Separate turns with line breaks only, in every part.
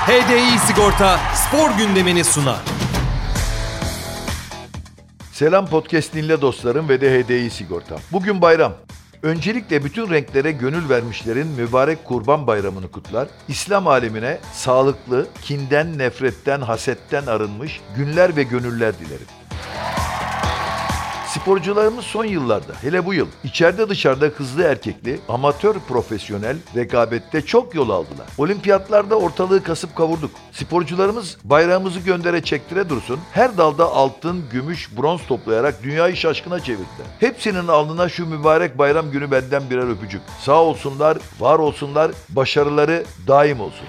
HDI Sigorta spor gündemini sunar.
Selam podcast dinle dostlarım ve de HDI Sigorta. Bugün bayram. Öncelikle bütün renklere gönül vermişlerin mübarek Kurban Bayramı'nı kutlar. İslam alemine sağlıklı, kinden, nefretten, hasetten arınmış günler ve gönüller dilerim. Sporcularımız son yıllarda, hele bu yıl, içeride dışarıda hızlı erkekli, amatör profesyonel rekabette çok yol aldılar. Olimpiyatlarda ortalığı kasıp kavurduk. Sporcularımız bayrağımızı göndere çektire dursun, her dalda altın, gümüş, bronz toplayarak dünyayı şaşkına çevirdiler. Hepsinin alnına şu mübarek bayram günü benden birer öpücük. Sağ olsunlar, var olsunlar, başarıları daim olsun.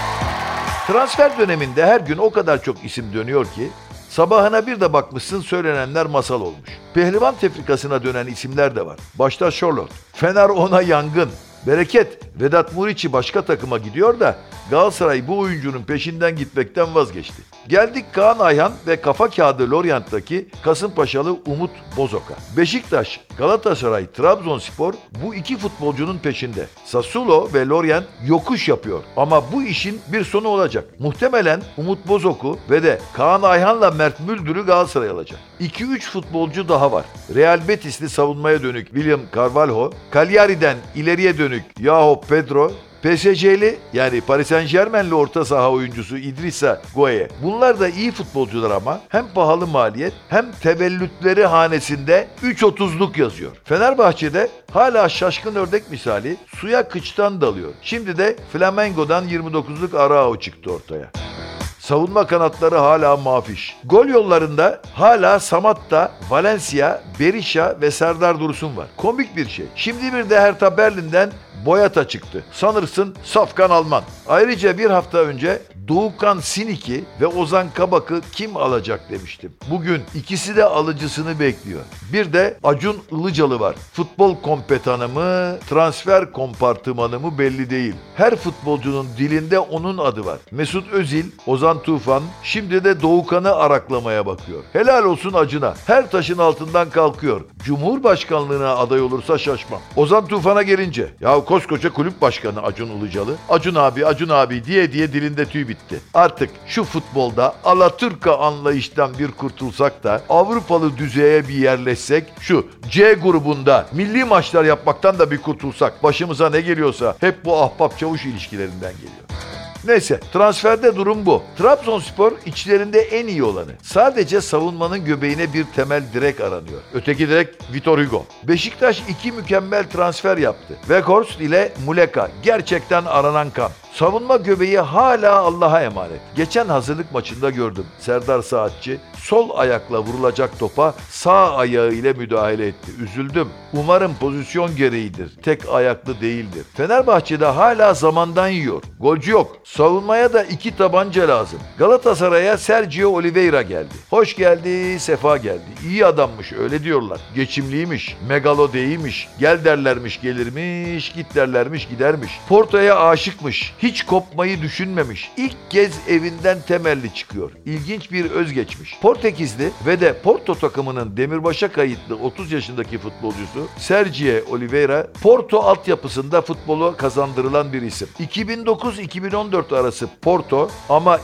Transfer döneminde her gün o kadar çok isim dönüyor ki, sabahına bir de bakmışsın söylenenler masal olmuş. Pehlivan tefrikasına dönen isimler de var. Başta Charlotte. Fener ona yangın. Bereket, Vedat Muriç'i başka takıma gidiyor da Galatasaray bu oyuncunun peşinden gitmekten vazgeçti. Geldik Kaan Ayhan ve kafa kağıdı Lorient'taki Kasımpaşalı Umut Bozok'a. Beşiktaş, Galatasaray, Trabzonspor bu iki futbolcunun peşinde. Sassuolo ve Lorient yokuş yapıyor ama bu işin bir sonu olacak. Muhtemelen Umut Bozok'u ve de Kaan Ayhan'la Mert Müldür'ü Galatasaray alacak. 2-3 futbolcu daha var. Real Betis'li savunmaya dönük William Carvalho, Cagliari'den ileriye dönük João Pedro, PSG'li yani Paris Saint-Germain'li orta saha oyuncusu Idrissa Gueye. Bunlar da iyi futbolcular ama hem pahalı maliyet hem tevellütleri hanesinde 3.30'luk yazıyor. Fenerbahçe'de hala şaşkın ördek misali suya kıçtan dalıyor. Şimdi de Flamengo'dan 29'luk Arao çıktı ortaya. Savunma kanatları hala mafiş. Gol yollarında hala Samatta, Valencia, Berisha ve Serdar Dursun var. Komik bir şey. Şimdi bir de Hertha Berlin'den Boyata çıktı. Sanırsın safkan Alman. Ayrıca bir hafta önce Doğukan Sinik'i ve Ozan Kabak'ı kim alacak demiştim. Bugün ikisi de alıcısını bekliyor. Bir de Acun Ilıcalı var. Futbol kompetanı mı, transfer kompartımanı mı belli değil. Her futbolcunun dilinde onun adı var. Mesut Özil, Ozan Tufan, şimdi de Doğukan'ı araklamaya bakıyor. Helal olsun Acun'a. Her taşın altından kalkıyor. Cumhurbaşkanlığına aday olursa şaşmam. Ozan Tufan'a gelince, ya koskoca kulüp başkanı Acun Ilıcalı, Acun abi diye dilinde tüy bitti. Artık şu futbolda Alaturka anlayıştan bir kurtulsak da Avrupalı düzeye bir yerleşsek, şu C grubunda milli maçlar yapmaktan da bir kurtulsak, başımıza ne geliyorsa hep bu ahbap çavuş ilişkilerinden geliyor. Neyse, transferde durum bu. Trabzonspor içlerinde en iyi olanı. Sadece savunmanın göbeğine bir temel direk aranıyor. Öteki direk Vitor Hugo. Beşiktaş 2 mükemmel transfer yaptı. Weghorst ile Muleka gerçekten aranan kan. Savunma göbeği hala Allah'a emanet. Geçen hazırlık maçında gördüm. Serdar Saatçi sol ayakla vurulacak topa sağ ayağı ile müdahale etti. Üzüldüm. Umarım pozisyon gereğidir. Tek ayaklı değildir. Fenerbahçe'de hala zamandan yiyor. Golcü yok. Savunmaya da 2 tabanca lazım. Galatasaray'a Sergio Oliveira geldi. Hoş geldi, sefa geldi. İyi adammış öyle diyorlar. Geçimliymiş, megalo değilmiş. Gel derlermiş gelirmiş, git derlermiş gidermiş. Porto'ya aşıkmış. Hiç kopmayı düşünmemiş. İlk kez evinden temelli çıkıyor. İlginç bir özgeçmiş. Portekizli ve de Porto takımının demirbaşa kayıtlı 30 yaşındaki futbolcusu Sergio Oliveira, Porto altyapısında futbolu kazandırılan bir isim. 2009-2014 arası Porto ama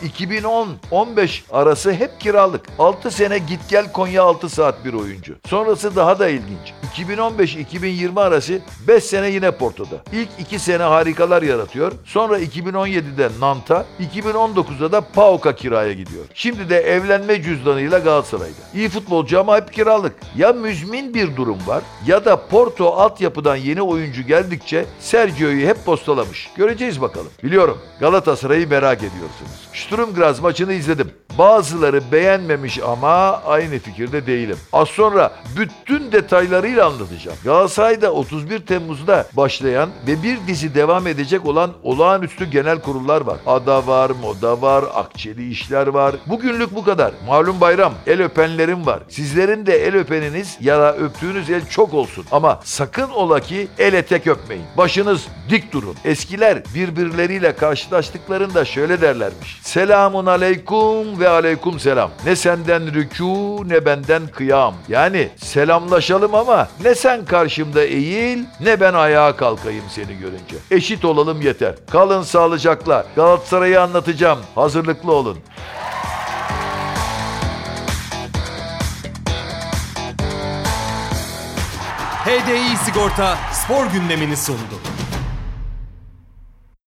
2010-15 arası hep kiralık. 6 sene git gel Konya 6 saat bir oyuncu. Sonrası daha da ilginç. 2015-2020 arası 5 sene yine Porto'da. İlk 2 sene harikalar yaratıyor. Sonra 2017'de Nant'a, 2019'da da PAOK'a kiraya gidiyor. Şimdi de evlenme cüzdanıyla Galatasaray'da. İyi futbolcu ama hep kiralık. Ya müzmin bir durum var ya da Porto altyapıdan yeni oyuncu geldikçe Sergio'yu hep postalamış. Göreceğiz bakalım. Biliyorum Galatasaray'ı merak ediyorsunuz. Sturm Graz maçını izledim. Bazıları beğenmemiş ama aynı fikirde değilim. Az sonra bütün detaylarıyla anlatacağım. Galatasaray'da 31 Temmuz'da başlayan ve bir dizi devam edecek olan olağanüstü genel kurullar var. Ada var, moda var, akçeli işler var. Bugünlük bu kadar. Malum bayram. El öpenlerim var. Sizlerin de el öpeniniz ya da öptüğünüz el çok olsun. Ama sakın ola ki ele tek öpmeyin. Başınız dik durun. Eskiler birbirleriyle karşılaştıklarında şöyle derlermiş. Selamun aleyküm ve aleyküm selam. Ne senden rükû ne benden kıyam. Yani selamlaşalım ama ne sen karşımda eğil ne ben ayağa kalkayım seni görünce. Eşit olalım yeter. Kalın Kalın sağlıcakla. Galatasaray'ı anlatacağım. Hazırlıklı olun.
HDI Sigorta spor gündemini sundu.